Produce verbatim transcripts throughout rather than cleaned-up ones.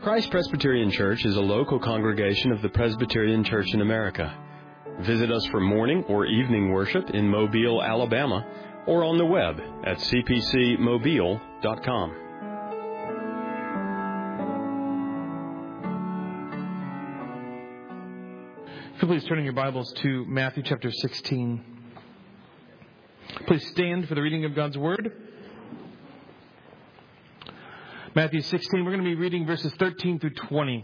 Christ Presbyterian Church is a local congregation of the Presbyterian Church in America. Visit us for morning or evening worship in Mobile, Alabama, or on the web at c p c mobile dot com. So please turn in your Bibles to Matthew chapter sixteen. Please stand for the reading of God's Word. Matthew sixteen, we're going to be reading verses thirteen through twenty.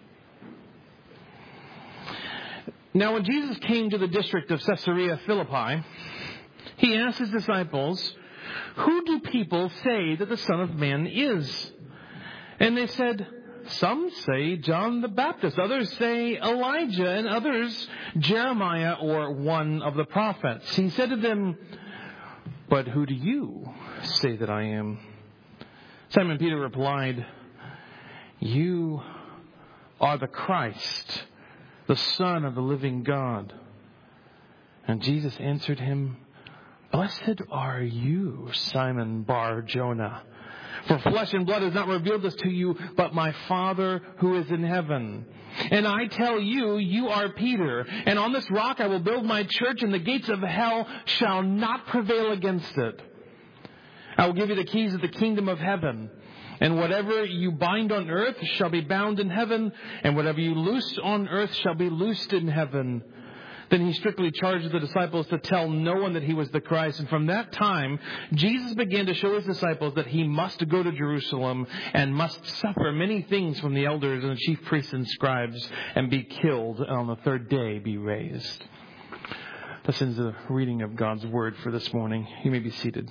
Now when Jesus came to the district of Caesarea Philippi, he asked his disciples, "Who do people say that the Son of Man is?" And they said, "Some say John the Baptist, others say Elijah, and others Jeremiah or one of the prophets." He said to them, "But who do you say that I am?" Simon Peter replied, "You are the Christ, the Son of the living God." And Jesus answered him, "Blessed are you, Simon Bar-Jonah, for flesh and blood has not revealed this to you, but my Father who is in heaven. And I tell you, you are Peter, and on this rock I will build my church, and the gates of hell shall not prevail against it. I will give you the keys of the kingdom of heaven. And whatever you bind on earth shall be bound in heaven, and whatever you loose on earth shall be loosed in heaven." Then he strictly charged the disciples to tell no one that he was the Christ. And from that time, Jesus began to show his disciples that he must go to Jerusalem and must suffer many things from the elders and the chief priests and scribes and be killed, and on the third day be raised. This ends the reading of God's Word for this morning. You may be seated.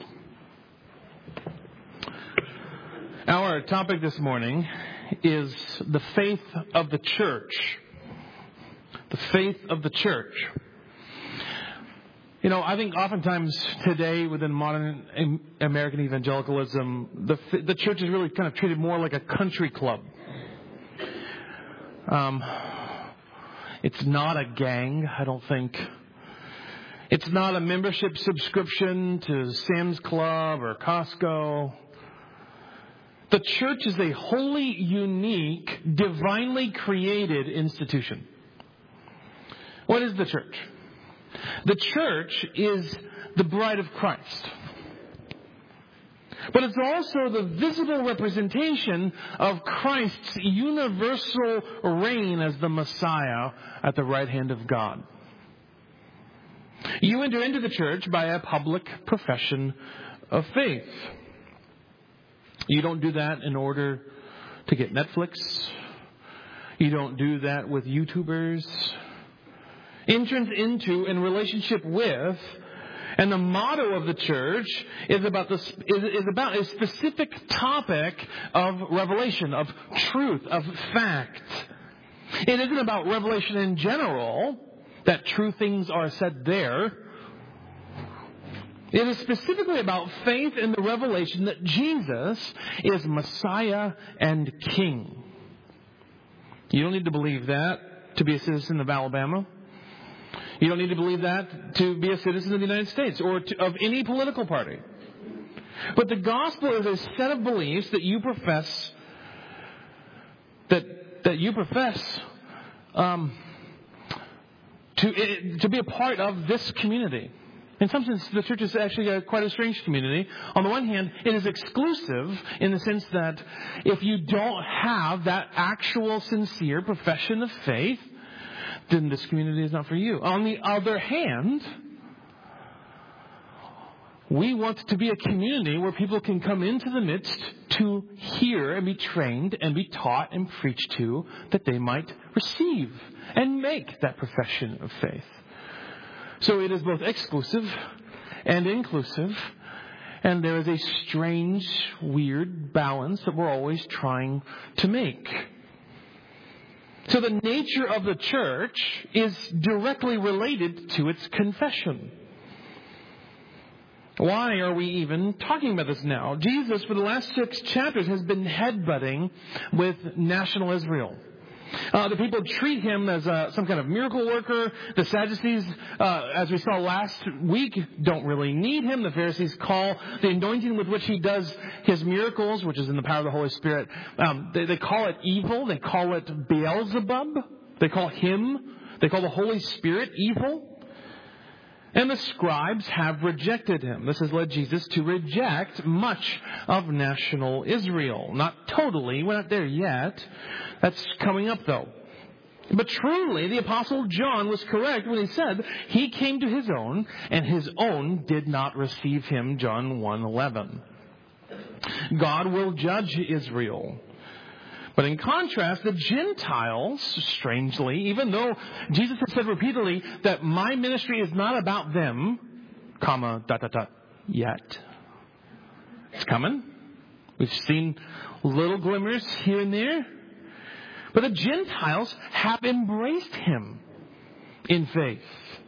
Our topic this morning is the faith of the church. The faith of the church. You know, I think oftentimes today within modern American evangelicalism, the the church is really kind of treated more like a country club. Um, it's not a gang, I don't think. It's not a membership subscription to Sam's Club or Costco. The church is a wholly unique, divinely created institution. What is the church? The church is the bride of Christ. But it's also the visible representation of Christ's universal reign as the Messiah at the right hand of God. You enter into the church by a public profession of faith. You don't do that in order to get Netflix. You don't do that with YouTubers. Entrance into and relationship with, and the motto of the church is about the is, is about a specific topic of revelation, of truth, of fact. It isn't about revelation in general, that true things are said there. It is specifically about faith in the revelation that Jesus is Messiah and King. You don't need to believe that to be a citizen of Alabama. You don't need to believe that to be a citizen of the United States or to, of any political party. But the gospel is a set of beliefs that you profess, that that you profess um, to to be a part of this community. In some sense, the church is actually a, quite a strange community. On the one hand, it is exclusive in the sense that if you don't have that actual sincere profession of faith, then this community is not for you. On the other hand, we want to be a community where people can come into the midst to hear and be trained and be taught and preached to, that they might receive and make that profession of faith. So it is both exclusive and inclusive, and there is a strange, weird balance that we're always trying to make. So the nature of the church is directly related to its confession. Why are we even talking about this now? Jesus, for the last six chapters, has been headbutting with national Israel. Uh, the people treat him as uh, some kind of miracle worker. The Sadducees, uh, as we saw last week, don't really need him. The Pharisees call the anointing with which he does his miracles, which is in the power of the Holy Spirit, um, they, they call it evil. They call it Beelzebub. They call him, they call the Holy Spirit evil. And the scribes have rejected him. This has led Jesus to reject much of national Israel. Not totally. We're not there yet. That's coming up, though. But truly, the Apostle John was correct when he said he came to his own, and his own did not receive him, John one eleven. God will judge Israel. But in contrast, the Gentiles, strangely, even though Jesus has said repeatedly that my ministry is not about them, comma, dot, dot, dot, yet. It's coming. We've seen little glimmers here and there. But the Gentiles have embraced him in faith.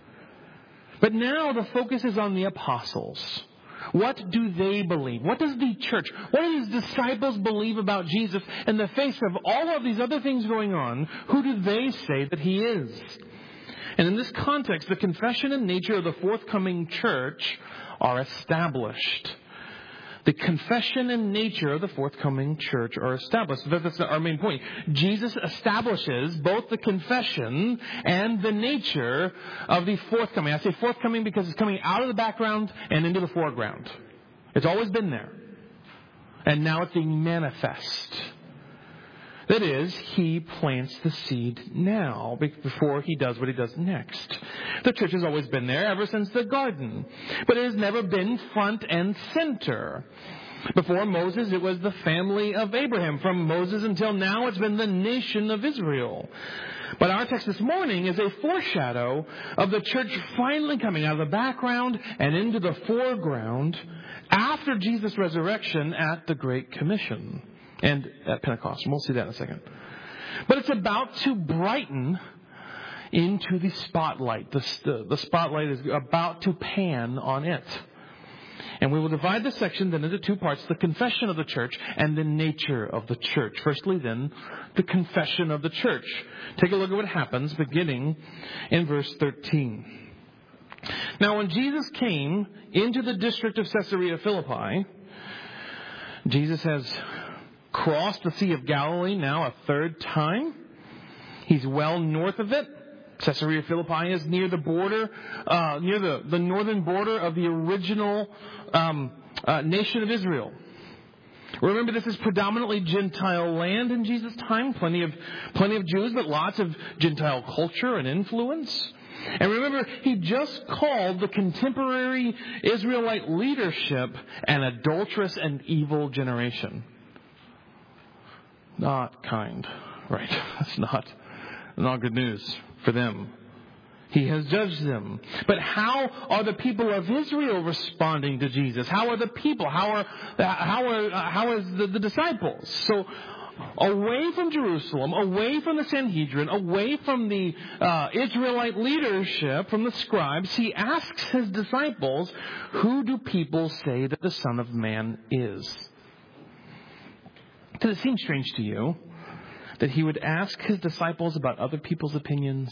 But now the focus is on the apostles. What do they believe? What does the church, what do his disciples believe about Jesus in the face of all of these other things going on? Who do they say that he is? And in this context, the confession and nature of the forthcoming church are established. The confession and nature of the forthcoming church are established. That's our main point. Jesus establishes both the confession and the nature of the forthcoming. I say forthcoming because it's coming out of the background and into the foreground. It's always been there. And now it's being manifest. That is, he plants the seed now before he does what he does next. The church has always been there ever since the garden. But it has never been front and center. Before Moses, it was the family of Abraham. From Moses until now, it's been the nation of Israel. But our text this morning is a foreshadow of the church finally coming out of the background and into the foreground after Jesus' resurrection at the Great Commission. And at Pentecost. And we'll see that in a second. But it's about to brighten into the spotlight. The, the, the spotlight is about to pan on it. And we will divide this section then into two parts. The confession of the church and the nature of the church. Firstly then, the confession of the church. Take a look at what happens beginning in verse thirteen. Now when Jesus came into the district of Caesarea Philippi, Jesus has crossed the Sea of Galilee now a third time. He's well north of it. Caesarea Philippi is near the border, uh, near the, the northern border of the original um, uh, nation of Israel. Remember, this is predominantly Gentile land in Jesus' time. Plenty of, plenty of Jews, but lots of Gentile culture and influence. And remember, he just called the contemporary Israelite leadership an adulterous and evil generation. Not kind, right? That's not, not good news for them. He has judged them. But how are the people of Israel responding to Jesus? How are the people? How are how are how is the, the disciples? So away from Jerusalem, away from the Sanhedrin, away from the uh, Israelite leadership, from the scribes, he asks his disciples, "Who do people say that the Son of Man is?" Does it seem strange to you that he would ask his disciples about other people's opinions?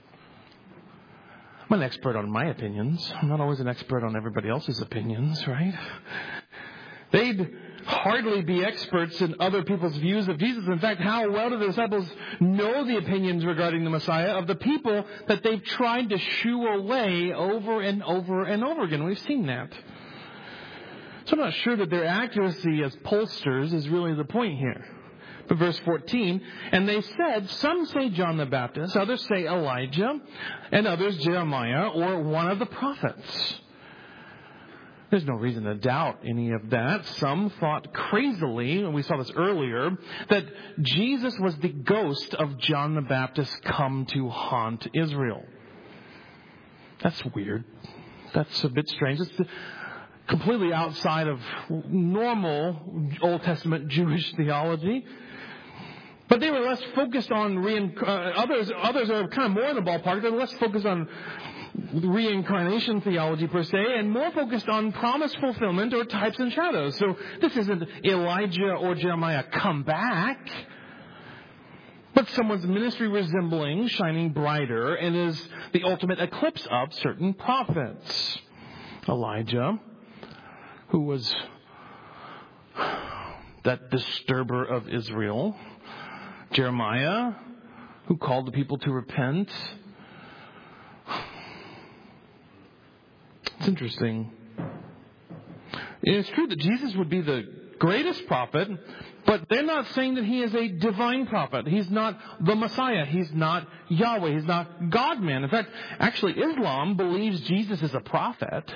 I'm an expert on my opinions. I'm not always an expert on everybody else's opinions, right? They'd hardly be experts in other people's views of Jesus. In fact, how well do the disciples know the opinions regarding the Messiah of the people that they've tried to shoo away over and over and over again? We've seen that. So I'm not sure that their accuracy as pollsters is really the point here. But verse fourteen, and they said, some say John the Baptist, others say Elijah, and others Jeremiah or one of the prophets. There's no reason to doubt any of that. Some thought crazily, and we saw this earlier, that Jesus was the ghost of John the Baptist come to haunt Israel. That's weird. That's a bit strange. It's completely outside of normal Old Testament Jewish theology. But they were less focused on reinc- uh, others. Others are kind of more in the ballpark. They're less focused on reincarnation theology per se, and more focused on promise fulfillment or types and shadows. So this isn't Elijah or Jeremiah come back, but someone's ministry resembling, shining brighter, and is the ultimate eclipse of certain prophets. Elijah, who was that disturber of Israel. Jeremiah, who called the people to repent. It's interesting. It's true that Jesus would be the greatest prophet, but they're not saying that he is a divine prophet. He's not the Messiah. He's not Yahweh. He's not God-man. In fact, actually, Islam believes Jesus is a prophet.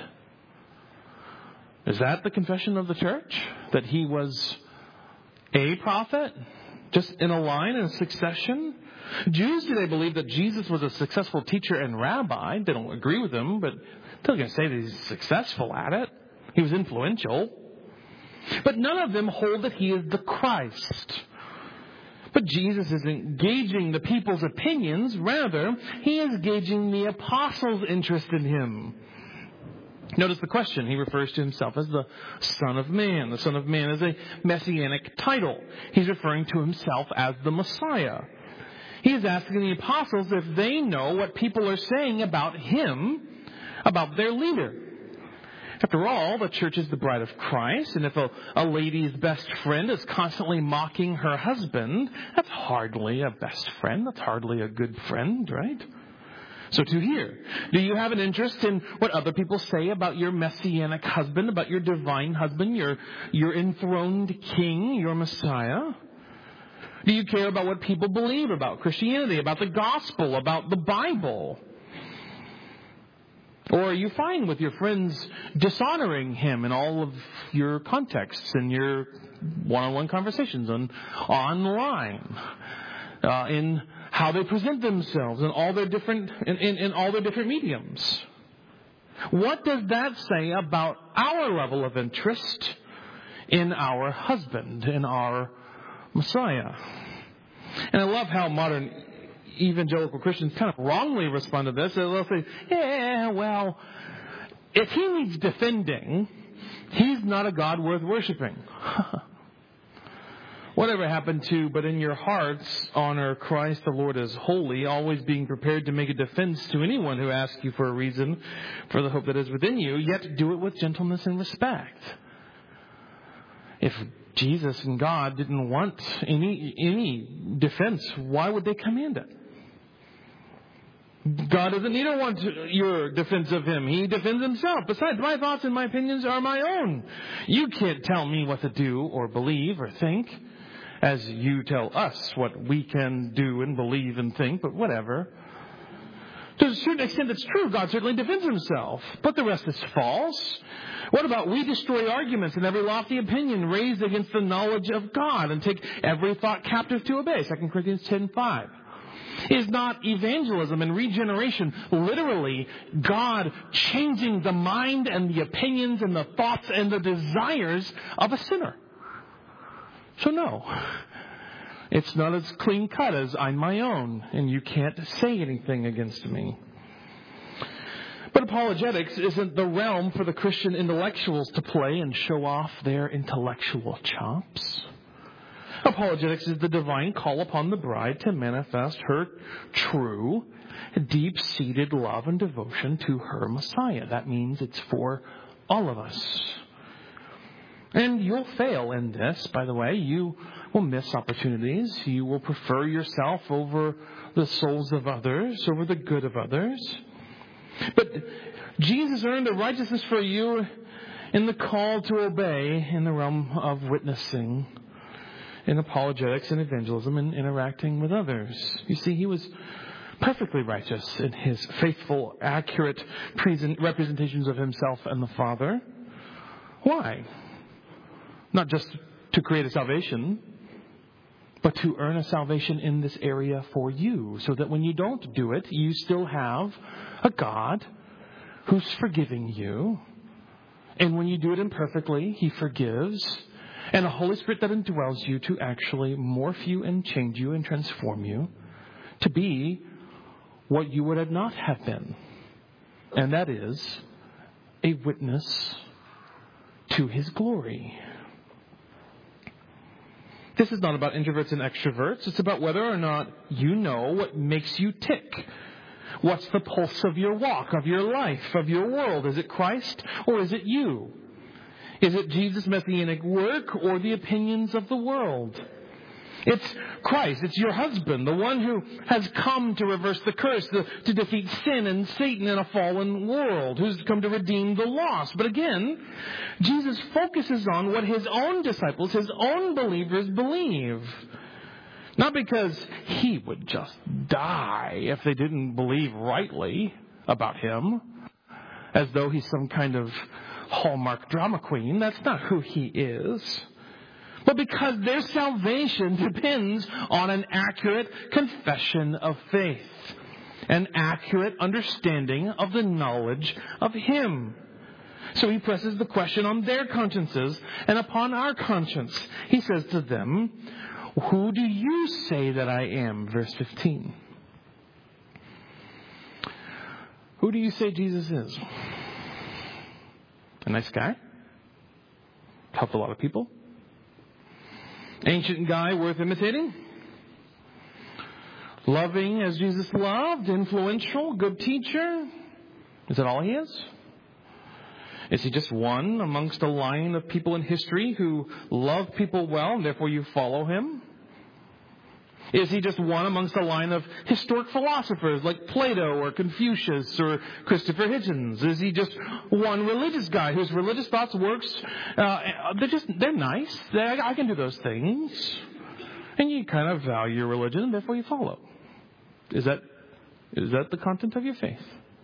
Is that the confession of the church? That he was a prophet? Just in a line, in a succession? Jews today believe that Jesus was a successful teacher and rabbi. They don't agree with him, but they're going to say that he's successful at it. He was influential. But none of them hold that he is the Christ. But Jesus isn't gauging the people's opinions. Rather, he is gauging the apostles' interest in him. Notice the question. He refers to himself as the Son of Man. The Son of Man is a messianic title. He's referring to himself as the Messiah. He is asking the apostles if they know what people are saying about him, about their leader. After all, the church is the bride of Christ, and if a, a lady's best friend is constantly mocking her husband, that's hardly a best friend. That's hardly a good friend, right? So to here, do you have an interest in what other people say about your messianic husband, about your divine husband, your, your enthroned king, your Messiah? Do you care about what people believe about Christianity, about the gospel, about the Bible? Or are you fine with your friends dishonoring him in all of your contexts and your one-on-one conversations on online, uh, in how they present themselves in all their different in, in, in all their different mediums? What does that say about our level of interest in our husband, in our Messiah? And I love how modern evangelical Christians kind of wrongly respond to this. They'll say, yeah, well, if he needs defending, he's not a God worth worshiping. Whatever happened to, but in your hearts, honor Christ the Lord as holy, always being prepared to make a defense to anyone who asks you for a reason for the hope that is within you, yet do it with gentleness and respect. If Jesus and God didn't want any any defense, why would they command it? God doesn't need to want your defense of him. He defends himself. Besides, my thoughts and my opinions are my own. You can't tell me what to do or believe or think, as you tell us what we can do and believe and think, but whatever. To a certain extent, it's true. God certainly defends himself. But the rest is false. What about we destroy arguments and every lofty opinion raised against the knowledge of God and take every thought captive to obey? Second Corinthians ten five. Is not evangelism and regeneration literally God changing the mind and the opinions and the thoughts and the desires of a sinner? So no. It's not as clean cut as I'm my own, and you can't say anything against me. But apologetics isn't the realm for the Christian intellectuals to play and show off their intellectual chops. Apologetics is the divine call upon the bride to manifest her true, deep-seated love and devotion to her Messiah. That means it's for all of us. And you'll fail in this, by the way. You will miss opportunities. You will prefer yourself over the souls of others, over the good of others. But Jesus earned a righteousness for you in the call to obey in the realm of witnessing, in apologetics and evangelism and interacting with others. You see, he was perfectly righteous in his faithful, accurate present representations of himself and the Father. Why? Not just to create a salvation, but to earn a salvation in this area for you, so that when you don't do it, you still have a God who's forgiving you. And when you do it imperfectly, he forgives. And a Holy Spirit that indwells you to actually morph you and change you and transform you to be what you would not have been. And that is a witness to his glory. This is not about introverts and extroverts. It's about whether or not you know what makes you tick. What's the pulse of your walk, of your life, of your world? Is it Christ or is it you? Is it Jesus' messianic work or the opinions of the world? It's Christ. It's your husband, the one who has come to reverse the curse, to, to defeat sin and Satan in a fallen world, who's come to redeem the lost. But again, Jesus focuses on what his own disciples, his own believers believe. Not because he would just die if they didn't believe rightly about him, as though he's some kind of Hallmark drama queen. That's not who he is. But because their salvation depends on an accurate confession of faith, an accurate understanding of the knowledge of him. So he presses the question on their consciences and upon our conscience. He says to them, "Who do you say that I am?" Verse fifteen. Who do you say Jesus is? A nice guy? Helped a lot of people? Ancient guy worth imitating? Loving as Jesus loved? Influential? Good teacher? Is that all he is? Is he just one amongst a line of people in history who love people well and therefore you follow him? Is he just one amongst a line of historic philosophers like Plato or Confucius or Christopher Hitchens? Is he just one religious guy whose religious thoughts works? Uh, they're just they're nice. They're, I can do those things, and you kind of value your religion, and therefore you follow. Is that is that the content of your faith?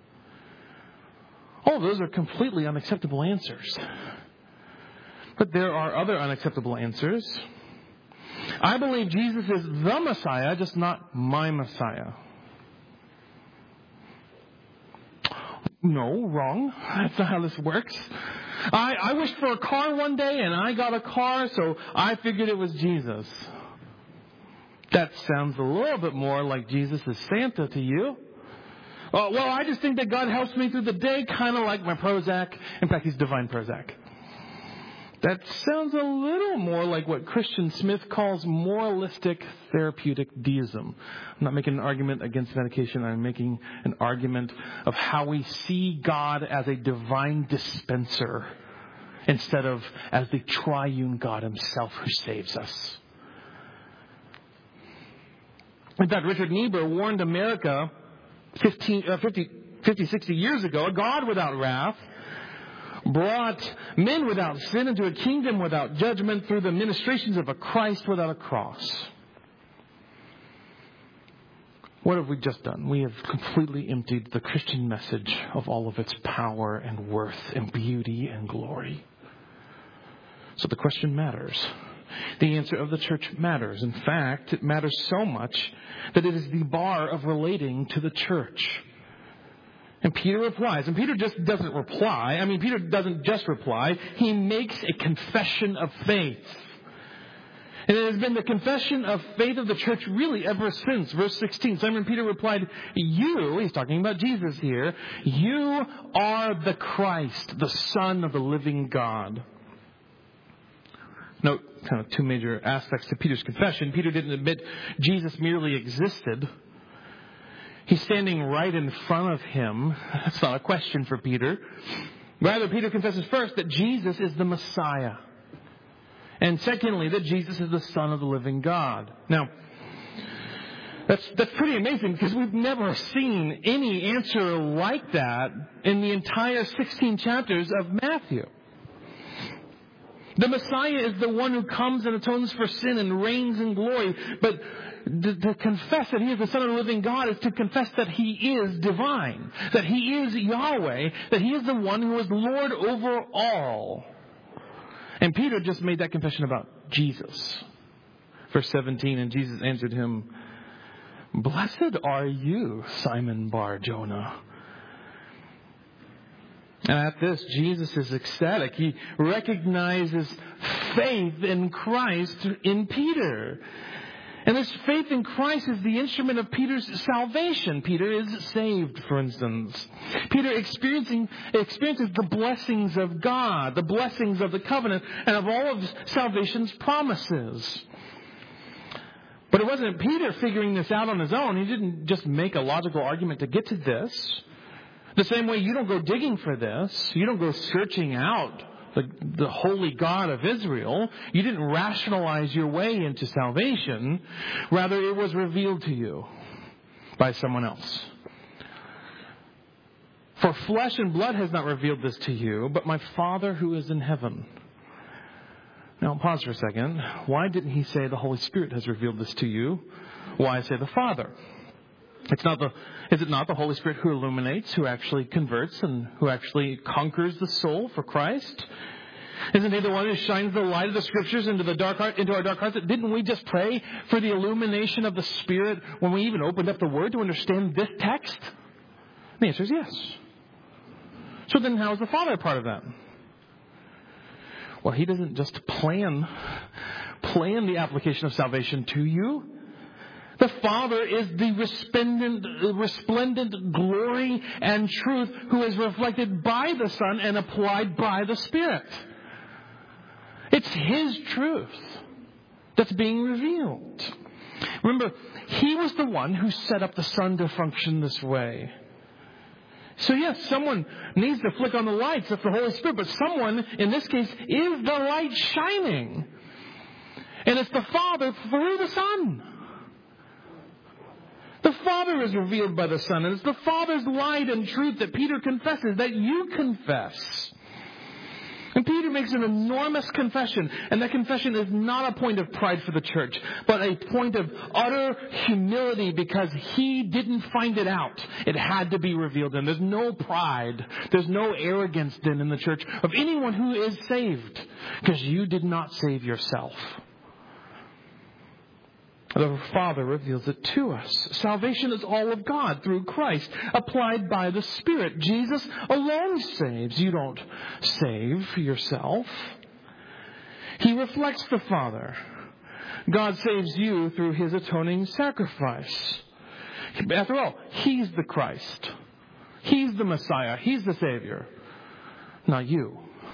All of those are completely unacceptable answers. But there are other unacceptable answers. I believe Jesus is the Messiah, just not my Messiah. No, wrong. That's not how this works. I, I wished for a car one day and I got a car, so I figured it was Jesus. That sounds a little bit more like Jesus is Santa to you. Uh, well, I just think that God helps me through the day, kind of like my Prozac. In fact, he's divine Prozac. That sounds a little more like what Christian Smith calls moralistic therapeutic deism. I'm not making an argument against medication. I'm making an argument of how we see God as a divine dispenser instead of as the triune God himself who saves us. In fact, Richard Niebuhr warned America fifteen, uh, fifty, fifty, sixty years ago, a God without wrath brought men without sin into a kingdom without judgment through the ministrations of a Christ without a cross. What have we just done? We have completely emptied the Christian message of all of its power and worth and beauty and glory. So the question matters. The answer of the church matters. In fact, it matters so much that it is the bar of relating to the church. And Peter replies. And Peter just doesn't reply. I mean, Peter doesn't just reply. He makes a confession of faith. And it has been the confession of faith of the church really ever since. Verse sixteen, Simon Peter replied, "You," he's talking about Jesus here, "you are the Christ, the Son of the living God." Note kind of two major aspects to Peter's confession. Peter didn't admit Jesus merely existed. He's standing right in front of him. That's not a question for Peter. Rather, Peter confesses first that Jesus is the Messiah. And secondly, that Jesus is the Son of the living God. Now, that's, that's pretty amazing because we've never seen any answer like that in the entire sixteen chapters of Matthew. The Messiah is the one who comes and atones for sin and reigns in glory. But to, to confess that he is the Son of the living God is to confess that he is divine, that he is Yahweh, that he is the one who is Lord over all. And Peter just made that confession about Jesus. Verse seventeen, and Jesus answered him, "Blessed are you, Simon Bar-Jonah." And at this, Jesus is ecstatic. He recognizes faith in Christ in Peter. And this faith in Christ is the instrument of Peter's salvation. Peter is saved, for instance. Peter experiencing, experiences the blessings of God, the blessings of the covenant, and of all of salvation's promises. But it wasn't Peter figuring this out on his own. He didn't just make a logical argument to get to this. The same way you don't go digging for this. You don't go searching out the, the holy God of Israel. You didn't rationalize your way into salvation. Rather, it was revealed to you by someone else. For flesh and blood has not revealed this to you, but my Father who is in heaven. Now, pause for a second. Why didn't he say the Holy Spirit has revealed this to you? Why say the Father? It's not the, is it not the Holy Spirit who illuminates, who actually converts, and who actually conquers the soul for Christ? Isn't he the one who shines the light of the Scriptures into the dark heart, into our dark hearts? Didn't we just pray for the illumination of the Spirit when we even opened up the Word to understand this text? The answer is yes. So then how is the Father a part of that? Well, he doesn't just plan, plan the application of salvation to you. The Father is the resplendent, resplendent glory and truth who is reflected by the Son and applied by the Spirit. It's His truth that's being revealed. Remember, He was the one who set up the Son to function this way. So yes, someone needs to flick on the lights. That's the Holy Spirit. But someone, in this case, is the light shining. And it's the Father through the Son. The Father is revealed by the Son. And it's the Father's light and truth that Peter confesses, that you confess. And Peter makes an enormous confession. And that confession is not a point of pride for the church, but a point of utter humility because he didn't find it out. It had to be revealed. And there's no pride. There's no arrogance then in the church of anyone who is saved because you did not save yourself. The Father reveals it to us. Salvation is all of God through Christ, applied by the Spirit. Jesus alone saves. You don't save yourself. He reflects the Father. God saves you through His atoning sacrifice. After all, He's the Christ. He's the Messiah. He's the Savior. Not you.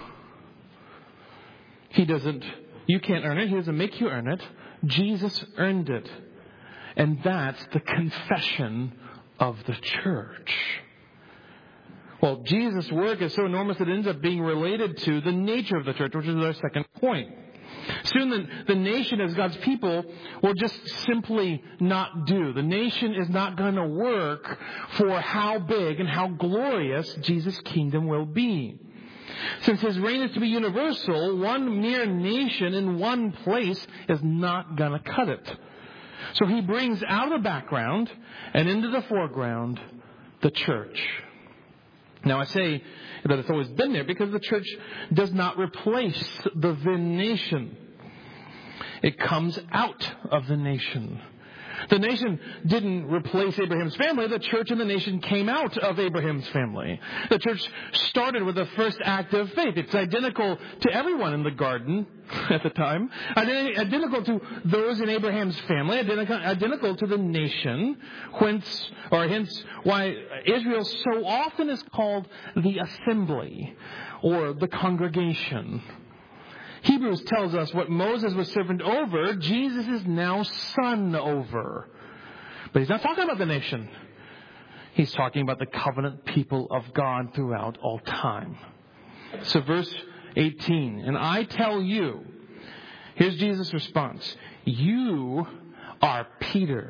He doesn't, you can't earn it. He doesn't make you earn it. Jesus earned it. And that's the confession of the church. Well, Jesus' work is so enormous it ends up being related to the nature of the church, which is our second point. Soon the, the nation as God's people will just simply not do. The nation is not going to work for how big and how glorious Jesus' kingdom will be. Since His reign is to be universal, one mere nation in one place is not going to cut it. So He brings out of the background and into the foreground the church. Now I say that it's always been there because the church does not replace the then nation. It comes out of the nation. The nation didn't replace Abraham's family. The church and the nation came out of Abraham's family. The church started with the first act of faith. It's identical to everyone in the garden at the time. Identical to those in Abraham's family. Identical, identical to the nation. Whence, or hence why Israel so often is called the assembly or the congregation. Hebrews tells us what Moses was servant over, Jesus is now son over. But he's not talking about the nation. He's talking about the covenant people of God throughout all time. So verse eighteen, and I tell you, here's Jesus' response, you are Peter.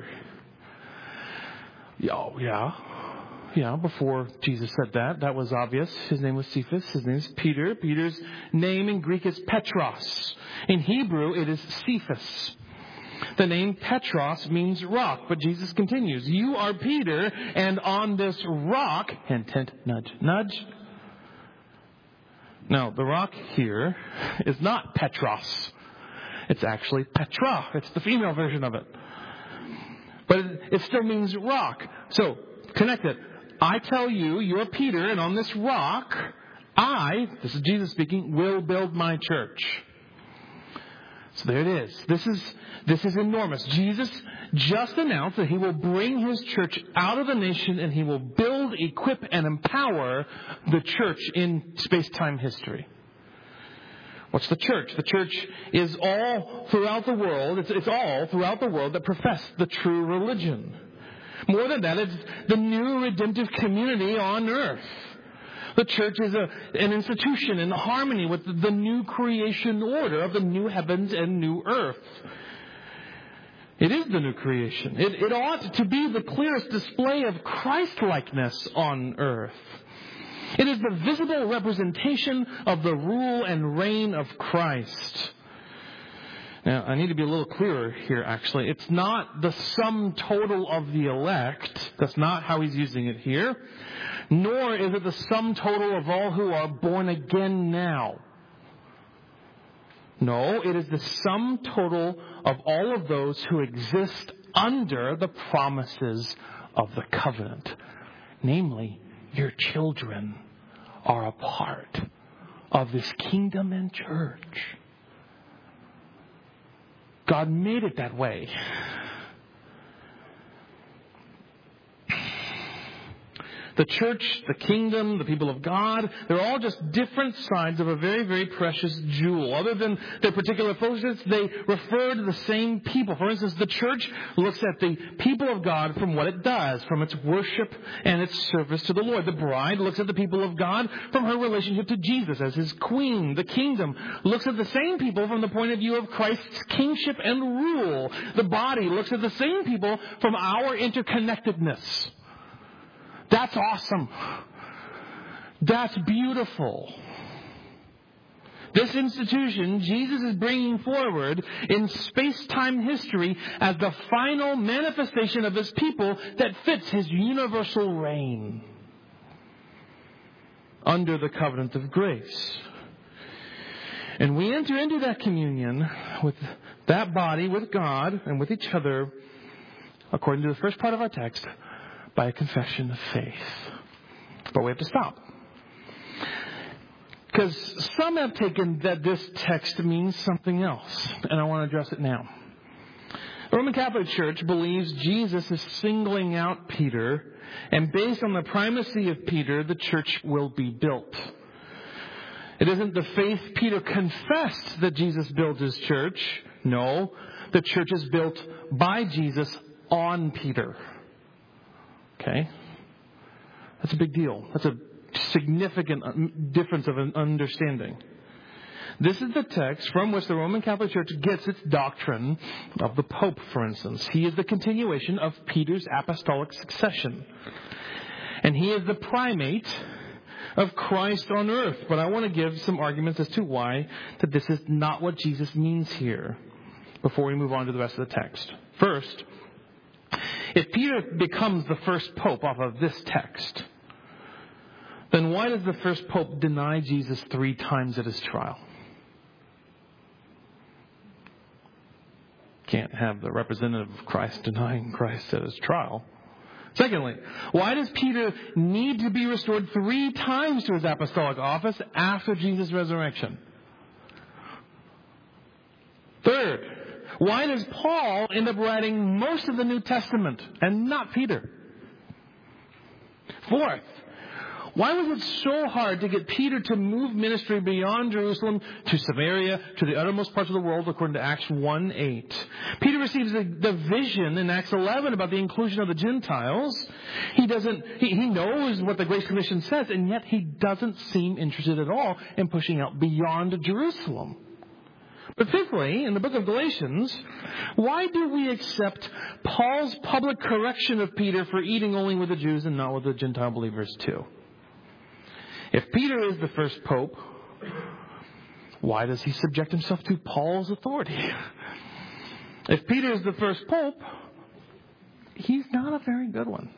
Oh, yeah. Yeah, before Jesus said that, that was obvious. His name was Cephas. His name is Peter. Peter's name in Greek is Petros. In Hebrew, it is Cephas. The name Petros means rock, but Jesus continues, you are Peter, and on this rock, hint, hint, nudge, nudge. Now, the rock here is not Petros. It's actually Petra. It's the female version of it. But it, it still means rock. So, connect it. I tell you, you're Peter, and on this rock, I, this is Jesus speaking, will build my church. So there it is. This is, this is enormous. Jesus just announced that He will bring His church out of the nation and He will build, equip, and empower the church in space-time history. What's the church? The church is all throughout the world. It's, it's all throughout the world that profess the true religion. More than that, it's the new redemptive community on earth. The church is a, an institution in harmony with the new creation order of the new heavens and new earth. It is the new creation. It, it ought to be the clearest display of Christ-likeness on earth. It is the visible representation of the rule and reign of Christ. Now, I need to be a little clearer here, actually. It's not the sum total of the elect. That's not how he's using it here. Nor is it the sum total of all who are born again now. No, it is the sum total of all of those who exist under the promises of the covenant. Namely, your children are a part of this kingdom and church. God made it that way. The church, the kingdom, the people of God, they're all just different sides of a very, very precious jewel. Other than their particular focus, they refer to the same people. For instance, the church looks at the people of God from what it does, from its worship and its service to the Lord. The bride looks at the people of God from her relationship to Jesus as his queen. The kingdom looks at the same people from the point of view of Christ's kingship and rule. The body looks at the same people from our interconnectedness. That's awesome. That's beautiful. This institution, Jesus is bringing forward in space-time history as the final manifestation of his people that fits his universal reign under the covenant of grace. And we enter into that communion with that body, with God, and with each other, according to the first part of our text, by a confession of faith. But we have to stop. Because some have taken that this text means something else. And I want to address it now. The Roman Catholic Church believes Jesus is singling out Peter. And based on the primacy of Peter, the church will be built. It isn't the faith Peter confessed that Jesus built his church. No, the church is built by Jesus on Peter. Okay? That's a big deal. That's a significant difference of an understanding. This is the text from which the Roman Catholic Church gets its doctrine of the Pope, for instance. He is the continuation of Peter's apostolic succession. And he is the primate of Christ on earth. But I want to give some arguments as to why that this is not what Jesus means here before we move on to the rest of the text. First, if Peter becomes the first pope off of this text, then why does the first pope deny Jesus three times at his trial? Can't have the representative of Christ denying Christ at his trial. Secondly, why does Peter need to be restored three times to his apostolic office after Jesus' resurrection? Third, why does Paul end up writing most of the New Testament and not Peter? Fourth, why was it so hard to get Peter to move ministry beyond Jerusalem to Samaria, to the uttermost parts of the world, according to Acts one eight? Peter receives the, the vision in Acts eleven about the inclusion of the Gentiles. He doesn't. He, he knows what the Great Commission says, and yet he doesn't seem interested at all in pushing out beyond Jerusalem. But fifthly, in the book of Galatians, why do we accept Paul's public correction of Peter for eating only with the Jews and not with the Gentile believers too? If Peter is the first pope, why does he subject himself to Paul's authority? If Peter is the first pope, he's not a very good one.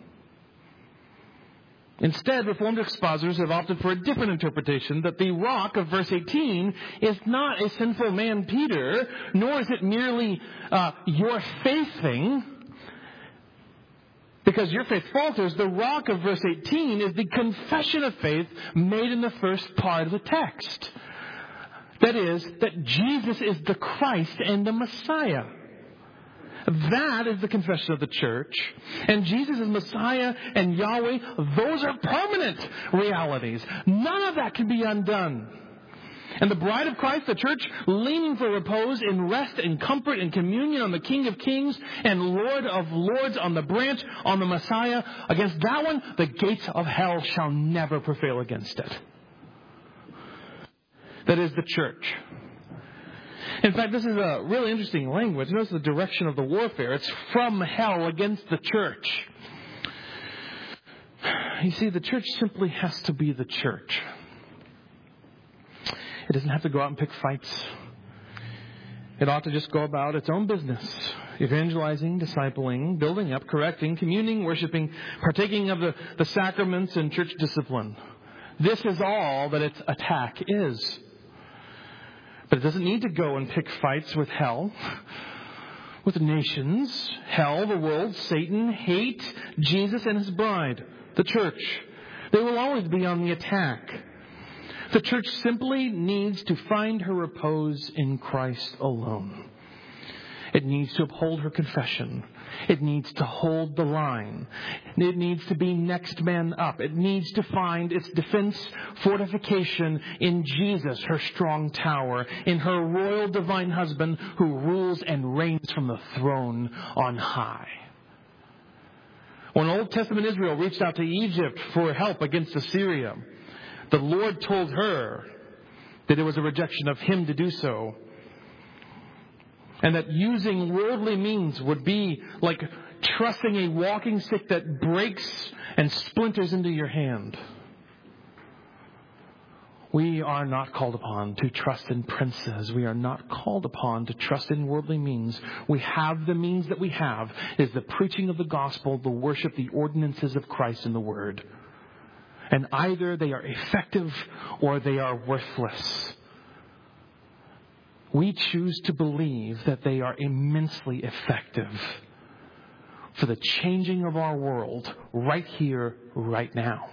Instead, Reformed expositors have opted for a different interpretation, that the rock of verse eighteen is not a sinful man, Peter, nor is it merely uh, your faith thing. Because your faith falters, the rock of verse eighteen is the confession of faith made in the first part of the text. That is, that Jesus is the Christ and the Messiah. That is the confession of the church. And Jesus is Messiah and Yahweh. Those are permanent realities. None of that can be undone. And the bride of Christ, the church, leaning for repose in rest and comfort and communion on the King of Kings and Lord of Lords, on the branch, on the Messiah. Against that one, the gates of hell shall never prevail against it. That is the church. In fact, this is a really interesting language. Notice the direction of the warfare. It's from hell against the church. You see, the church simply has to be the church. It doesn't have to go out and pick fights. It ought to just go about its own business. Evangelizing, discipling, building up, correcting, communing, worshiping, partaking of the, the sacraments and church discipline. This is all that its attack is. But it doesn't need to go and pick fights with hell, with the nations, hell, the world, Satan, hate, Jesus and his bride, the church. They will always be on the attack. The church simply needs to find her repose in Christ alone. It needs to uphold her confession. It needs to hold the line. It needs to be next man up. It needs to find its defense fortification in Jesus, her strong tower, in her royal divine husband who rules and reigns from the throne on high. When Old Testament Israel reached out to Egypt for help against Assyria, the Lord told her that it was a rejection of Him to do so. And that using worldly means would be like trusting a walking stick that breaks and splinters into your hand. We are not called upon to trust in princes. We are not called upon to trust in worldly means. We have the means that we have is the preaching of the gospel, the worship, the ordinances of Christ in the Word. And either they are effective or they are worthless. We choose to believe that they are immensely effective for the changing of our world right here, right now.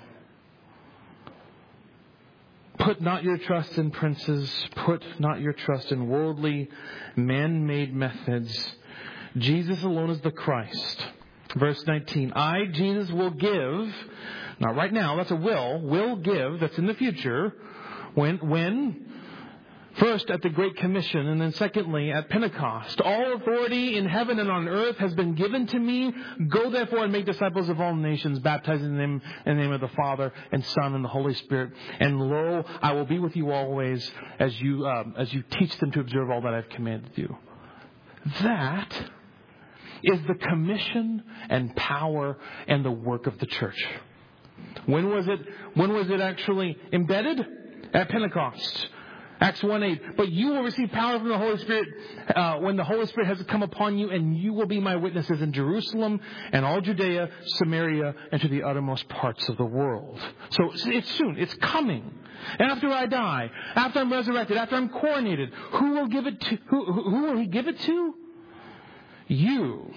Put not your trust in princes. Put not your trust in worldly, man-made methods. Jesus alone is the Christ. Verse nineteen, I, Jesus, will give. Now, right now, that's a will. Will give. That's in the future. When? When? First, at the Great Commission, and then secondly, at Pentecost. All authority in heaven and on earth has been given to me. Go therefore and make disciples of all nations, baptizing them in the name of the Father and Son and the Holy Spirit. And lo, I will be with you always as you um, as you teach them to observe all that I've commanded you. That is the commission and power and the work of the church. When was it? When was it actually embedded? At Pentecost. Acts one eight. But you will receive power from the Holy Spirit uh, when the Holy Spirit has come upon you, and you will be my witnesses in Jerusalem and all Judea, Samaria, and to the uttermost parts of the world. So it's soon. It's coming. After I die, after I'm resurrected, after I'm coronated, who will give it to? Who, who will He give it to? You.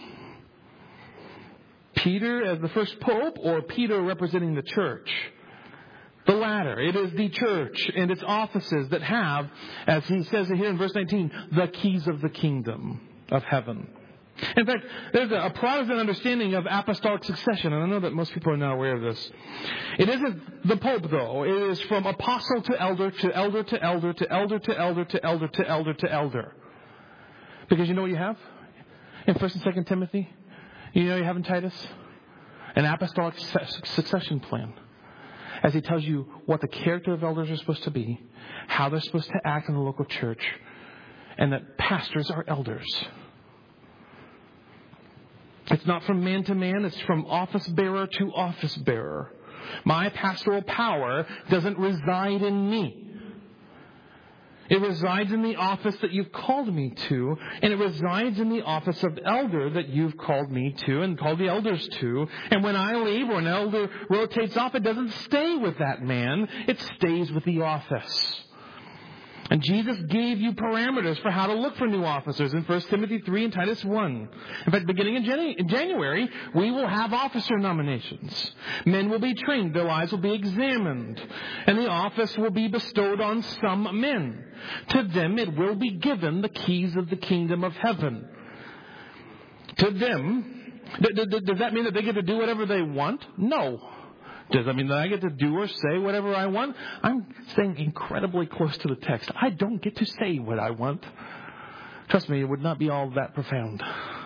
Peter as the first pope, or Peter representing the church? The latter. It is the church and its offices that have, as he says here in verse nineteen, the keys of the kingdom of heaven. In fact, there's a Protestant understanding of apostolic succession, and I know that most people are not aware of this. It isn't the Pope, though. It is from apostle to elder, to elder to elder, to elder to elder, to elder to elder to elder. Because you know what you have? In First and Second Timothy? You know what you have in Titus? An apostolic succession plan. As he tells you what the character of elders are supposed to be, how they're supposed to act in the local church, and that pastors are elders. It's not from man to man, it's from office bearer to office bearer. My pastoral power doesn't reside in me. It resides in the office that you've called me to, and it resides in the office of elder that you've called me to and called the elders to. And when I leave or an elder rotates off, it doesn't stay with that man. It stays with the office. And Jesus gave you parameters for how to look for new officers in First Timothy three and Titus one. In fact, beginning in, Jan- in January, we will have officer nominations. Men will be trained, their lives will be examined, and the office will be bestowed on some men. To them it will be given the keys of the kingdom of heaven. To them, th- th- does that mean that they get to do whatever they want? No. Does that mean that I get to do or say whatever I want? I'm staying incredibly close to the text. I don't get to say what I want. Trust me, it would not be all that profound.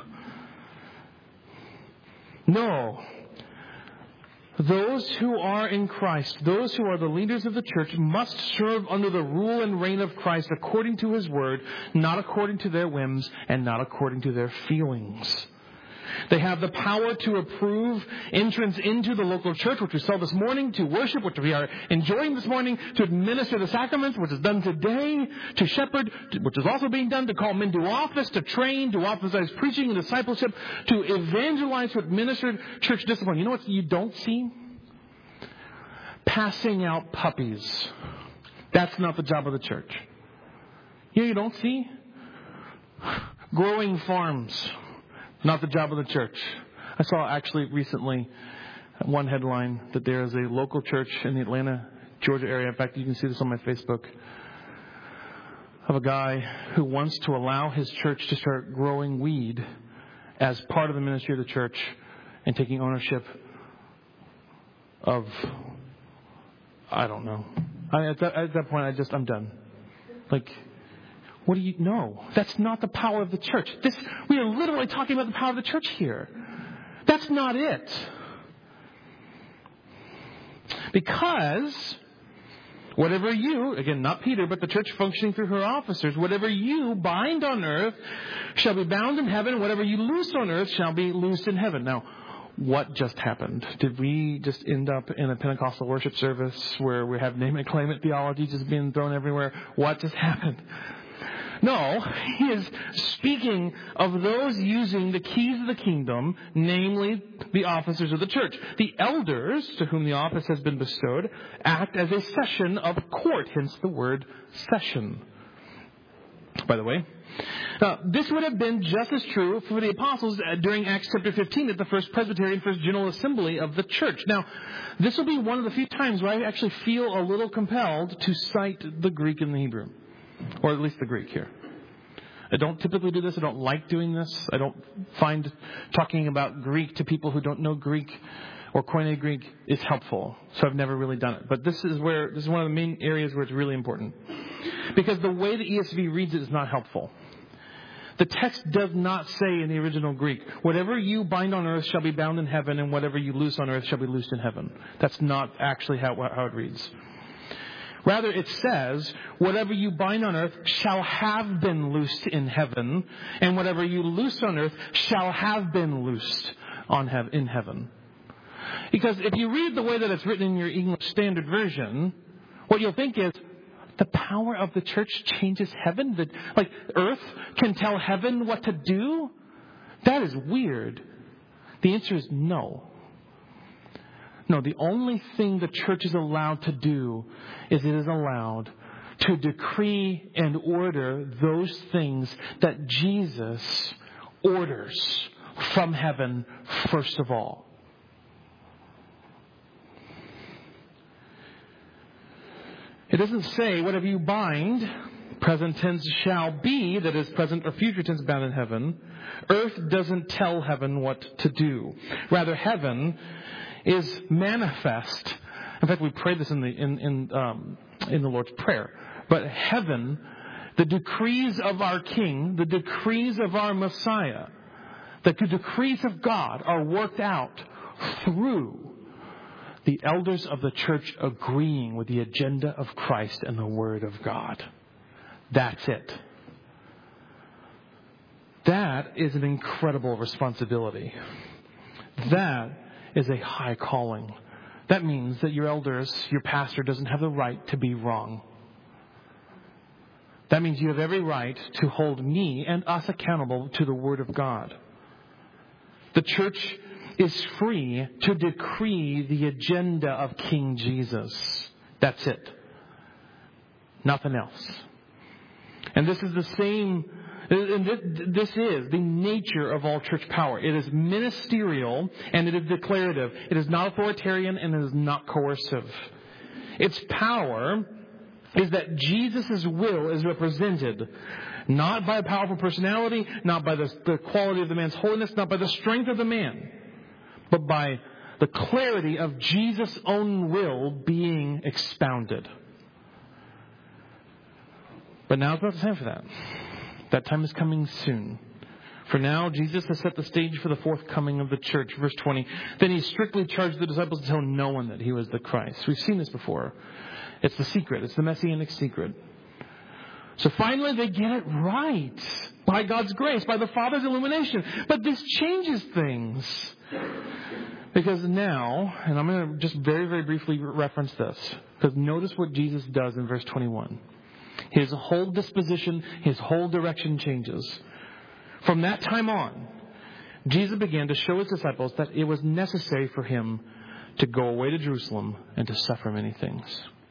No. Those who are in Christ, those who are the leaders of the church, must serve under the rule and reign of Christ according to His Word, not according to their whims and not according to their feelings. They have the power to approve entrance into the local church, which we saw this morning, to worship, which we are enjoying this morning, to administer the sacraments, which is done today, to shepherd, which is also being done, to call men to office, to train, to officize preaching and discipleship, to evangelize, to administer church discipline. You know what you don't see? Passing out puppies. That's not the job of the church. You know, you don't see? Growing farms. Not the job of the church. I saw actually recently one headline that there is a local church in the Atlanta, Georgia area. In fact, you can see this on my Facebook. Of a guy who wants to allow his church to start growing weed as part of the ministry of the church and taking ownership of, I don't know. I, at, that, at that point, I just, I'm done. Like, what do you know? That's not the power of the church. This, we are literally talking about the power of the church here. That's not it. Because whatever you, again, not Peter, but the church functioning through her officers, whatever you bind on earth shall be bound in heaven. Whatever you loose on earth shall be loosed in heaven. Now, what just happened? Did we just end up in a Pentecostal worship service where we have name it, claim it theology just being thrown everywhere? What just happened? No, he is speaking of those using the keys of the kingdom, namely the officers of the church. The elders, to whom the office has been bestowed, act as a session of court, hence the word session. By the way, uh, this would have been just as true for the apostles during Acts chapter fifteen at the First Presbyterian, First General Assembly of the church. Now, this will be one of the few times where I actually feel a little compelled to cite the Greek and the Hebrew. Or at least the Greek here. I don't typically do this. I don't like doing this. I don't find talking about Greek to people who don't know Greek or Koine Greek is helpful. So I've never really done it. But this is where this is one of the main areas where it's really important. Because the way the E S V reads it is not helpful. The text does not say in the original Greek, whatever you bind on earth shall be bound in heaven, and whatever you loose on earth shall be loosed in heaven. That's not actually how, how it reads. Rather, it says, whatever you bind on earth shall have been loosed in heaven, and whatever you loose on earth shall have been loosed on hev- in heaven. Because if you read the way that it's written in your English Standard Version, what you'll think is, the power of the church changes heaven? That, like, earth can tell heaven what to do? That is weird. The answer is no. No, the only thing the church is allowed to do is it is allowed to decree and order those things that Jesus orders from heaven first of all. It doesn't say whatever you bind, present tense shall be, that is present or future tense bound in heaven. Earth doesn't tell heaven what to do. Rather, heaven is manifest. In fact, we prayed this in the in in um, in the Lord's Prayer. But heaven, the decrees of our King, the decrees of our Messiah, the decrees of God are worked out through the elders of the church agreeing with the agenda of Christ and the Word of God. That's it. That is an incredible responsibility. That is a high calling. That means that your elders, your pastor, doesn't have the right to be wrong. That means you have every right to hold me and us accountable to the Word of God. The church is free to decree the agenda of King Jesus. That's it. Nothing else. And this is the same, and this is the nature of all church power. It is ministerial and it is declarative. It is not authoritarian and it is not coercive. Its power is that Jesus' will is represented not by a powerful personality, not by the, the quality of the man's holiness, not by the strength of the man, but by the clarity of Jesus' own will being expounded. But now it's not the time for that. That time is coming soon. For now, Jesus has set the stage for the forthcoming of the church. Verse twenty. Then he strictly charged the disciples to tell no one that he was the Christ. We've seen this before. It's the secret. It's the messianic secret. So finally they get it right. By God's grace. By the Father's illumination. But this changes things. Because now, and I'm going to just very, very briefly reference this. Because notice what Jesus does in verse twenty-one. His whole disposition, his whole direction changes. From that time on, Jesus began to show his disciples that it was necessary for him to go away to Jerusalem and to suffer many things.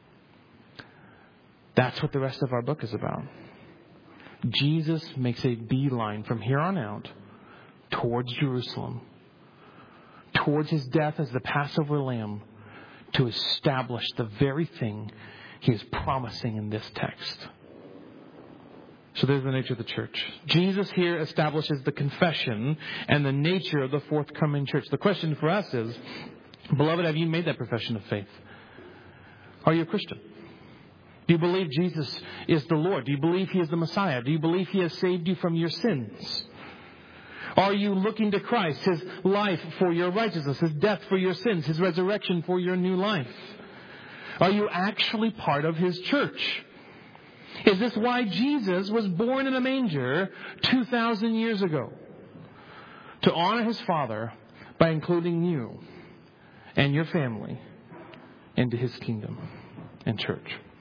That's what the rest of our book is about. Jesus makes a beeline from here on out towards Jerusalem, towards his death as the Passover lamb, to establish the very thing he is promising in this text. So there's the nature of the church. Jesus here establishes the confession and the nature of the forthcoming church. The question for us is, beloved, have you made that profession of faith? Are you a Christian? Do you believe Jesus is the Lord? Do you believe he is the Messiah? Do you believe he has saved you from your sins? Are you looking to Christ, his life for your righteousness, his death for your sins, his resurrection for your new life? Are you actually part of his church? Is this why Jesus was born in a manger two thousand years ago? To honor his Father by including you and your family into his kingdom and church.